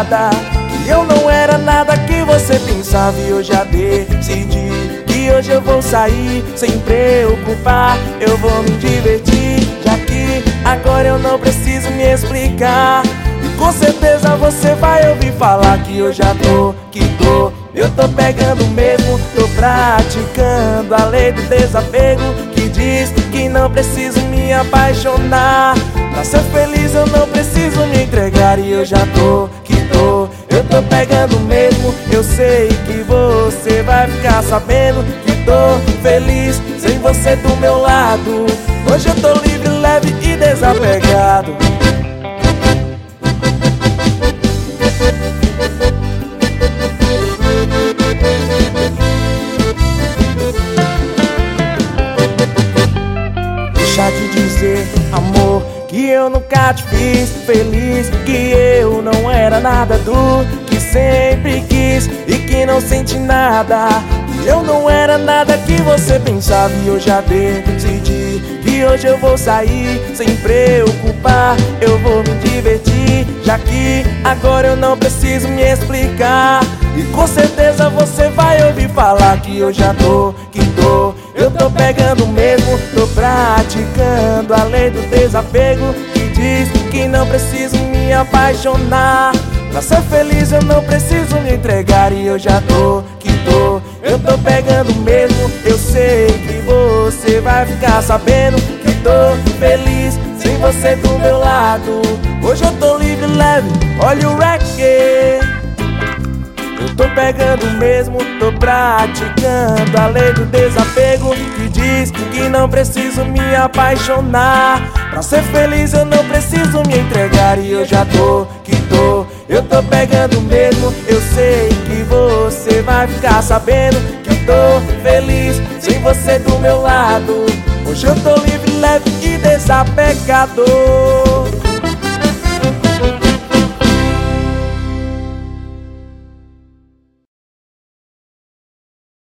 nada, que eu não era nada que você pensava. E eu já decidi que hoje eu vou sair sem preocupar, eu vou me divertir, já que agora eu não preciso me explicar. E com certeza você vai ouvir falar que eu já tô, eu tô pegando mesmo, tô praticando a lei do desapego, que diz que não preciso me apaixonar. Pra ser feliz eu não preciso me entregar. E eu já tô, eu tô pegando mesmo. Eu sei que você vai ficar sabendo que tô feliz sem você do meu lado. Hoje eu tô livre, leve e desapegado. Deixa de dizer, amor, que eu nunca te fiz feliz, que eu não era nada do que sempre quis e que não senti nada, que eu não era nada que você pensava. E eu já decidi que hoje eu vou sair sem preocupar, eu vou me divertir, já que agora eu não preciso me explicar. E com certeza você vai ouvir falar que eu já tô, eu tô pegando mesmo, tô praticando a lei do desapego, que diz que não preciso me apaixonar. Pra ser feliz eu não preciso me entregar. E eu já tô, eu tô pegando mesmo. Eu sei que você vai ficar sabendo que tô feliz sem você do meu lado. Hoje eu tô livre, leve, olha o reggae. Eu tô pegando mesmo, tô praticando a lei do desapego, que diz que não preciso me apaixonar. Pra ser feliz eu não preciso me entregar. E eu já tô, eu tô pegando mesmo. Eu sei que você vai ficar sabendo que tô feliz sem você do meu lado. Hoje eu tô livre, leve e desapegado.